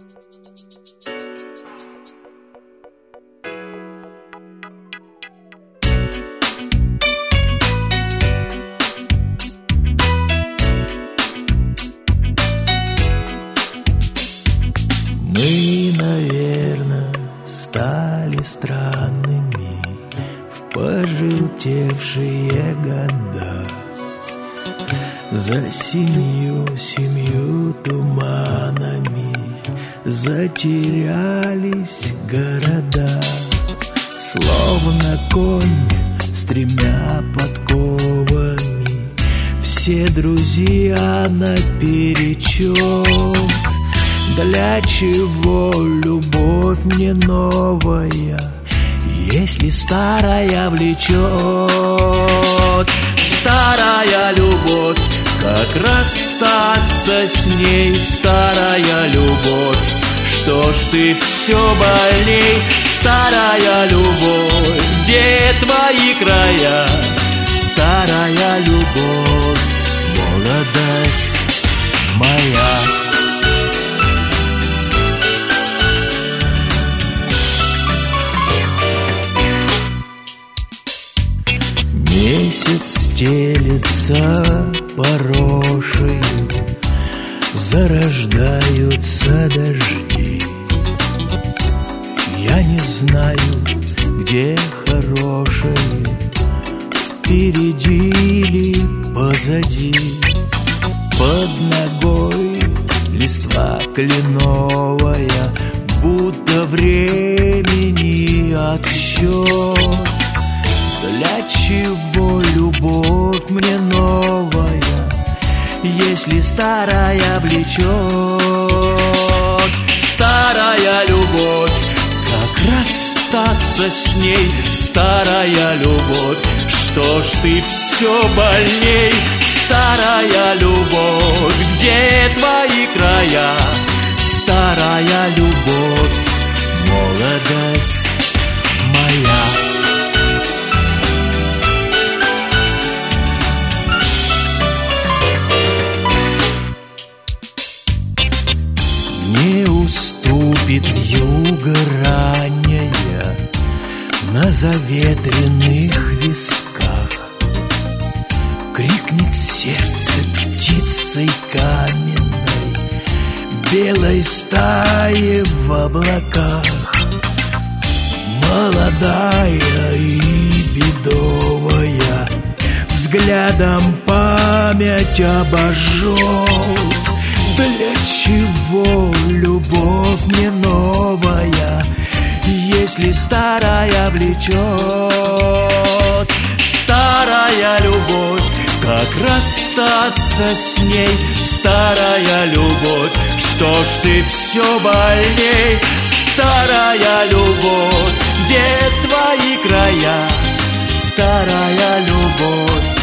Мы, наверное, стали странными в пожелтевшие года. За семью туманами затерялись города. Словно конь с 3 подковами, все друзья наперечет. Для чего любовь мне новая, если старая влечет? Старая любовь, как расстаться с ней? Старая любовь, что ж ты все больней? Старая любовь, где твои края? Старая любовь, молодость моя. Месяц стелется порошею, зарождаются дожди. Я не знаю, где хорошее, впереди или позади. Под ногой листва кленовая, будто времени отсчет. Для чего любовь мне новая, если старая влечет? Старая любовь, как расстаться с ней? Старая любовь, что ж ты все больней? Старая любовь, где твои края? Старая любовь, молодость моя. Не уступит вьюга ранняя на заветренных висках. Крикнет сердце птицей каменной, белой стаи в облаках. Молодая и бедовая, взглядом память обожжет. Для чего любовь мне новая, если старая влечет? Старая любовь, как расстаться с ней? Старая любовь, что ж ты все больней? Старая любовь, где твои края? Старая любовь,